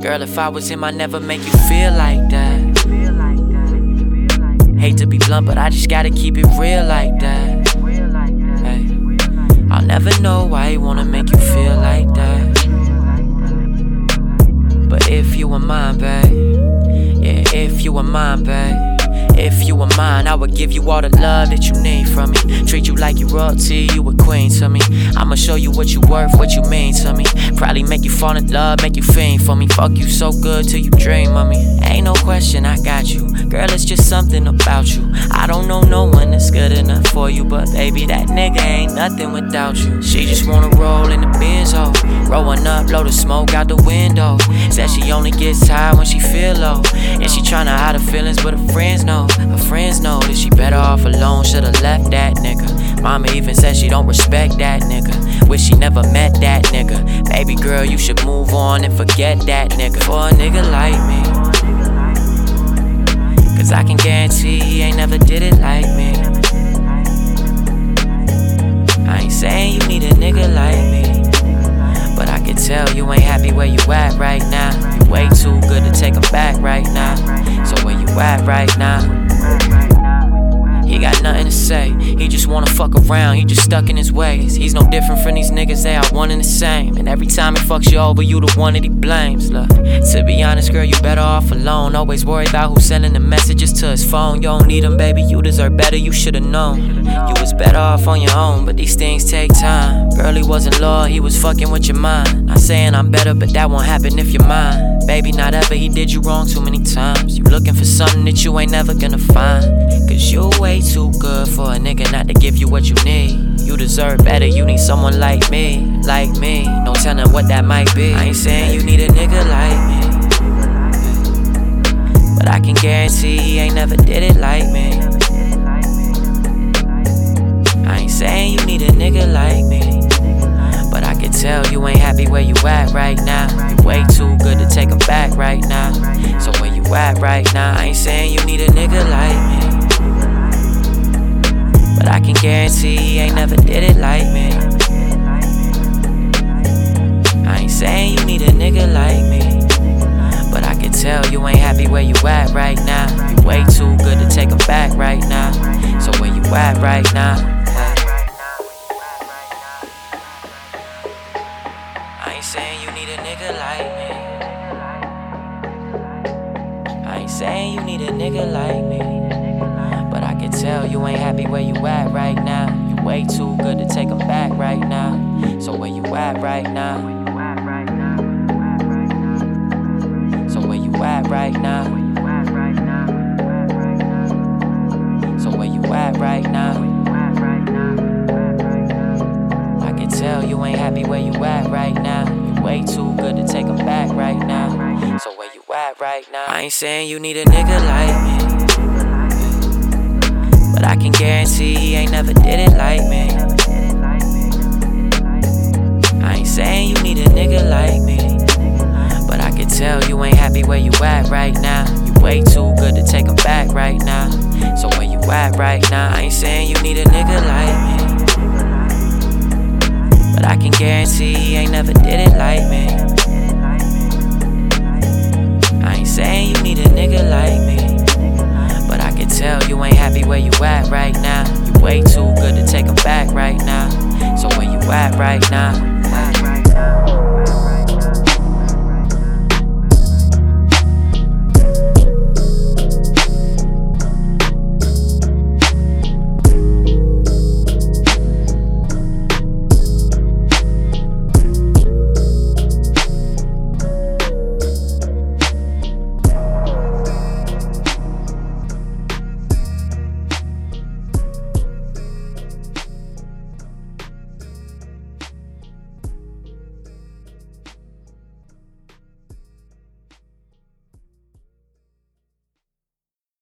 Girl, if I was him, I'd never make you feel like that. Hate to be blunt, but I just gotta keep it real like that. Hey, I'll never know why he wanna make you feel like that. But if you were mine, babe, yeah, if you were mine, babe, if you were mine, I would give you all the love that you need from me. Treat you like you royalty, you a queen to me. I'ma show you what you worth, what you mean to me. Probably make you fall in love, make you fiend for me. Fuck you so good till you dream of me. Ain't no question, I got you. Girl, it's just something about you. I don't know no one that's good enough for you, but baby, that nigga ain't nothing without you. She just wanna roll in the Benzo, rolling up, blow the smoke out the window. Said she only gets tired when she feel low, and she tryna hide her feelings, but her friends know. Her friends know that she better off alone, should've left that nigga. Mama even said she don't respect that nigga. Wish she never met that nigga. Baby girl, you should move on and forget that nigga. For a nigga like me, cause I can guarantee he ain't never did it like me. I ain't saying you need a nigga like me, but I can tell you ain't happy where you at right now. You way too good to take him back right now. So where you at right now? He got nothing to say, he just wanna fuck around, he just stuck in his ways. He's no different from these niggas, they are one and the same. And every time he fucks you over, you the one that he blames. Look, to be honest, girl, you better off alone. Always worried about who's sending the messages to his phone. You don't need him, baby, you deserve better, you should've known. You was better off on your own, but these things take time. Girl, he wasn't loyal, he was fucking with your mind. Not saying I'm better, but that won't happen if you're mine. Baby, not ever, he did you wrong too many times. You looking for something that you ain't never gonna find, cause you way too good for a nigga not to give you what you need. You deserve better, you need someone like me. No telling what that might be. I ain't saying you need a nigga like me, but I can guarantee he ain't never did it like me. I ain't saying you need a nigga like me, but I can tell you ain't happy where you at right now. You way too good to take him back right now. So where you at right now? I ain't saying you need a nigga like me, but I can guarantee he ain't never did it like me. I ain't saying you need a nigga like me, but I can tell you ain't happy where you at right now. You way too good to take him back right now. So where you at right now? I ain't saying you need a nigga like me. I ain't saying you need a nigga like me, but I can tell you ain't happy where you at right now. You way too good to take him back right now. So where you at right now? So where you at right now? So where you at right now? I can tell you ain't happy where you at right now. You way too good to take him back right now. So where you at right now? I ain't saying you need a nigga like me, but I can guarantee he ain't never did it like me. I ain't saying you need a nigga like me, but I can tell you ain't happy where you at right now. You way too good to take him back right now. So where you at right now? I ain't saying you need a nigga like me, but I can guarantee he ain't never did it like me. I ain't saying you need a nigga like me, but I can tell you ain't happy where you at right now. You way too good to take him back right now. So where you at right now?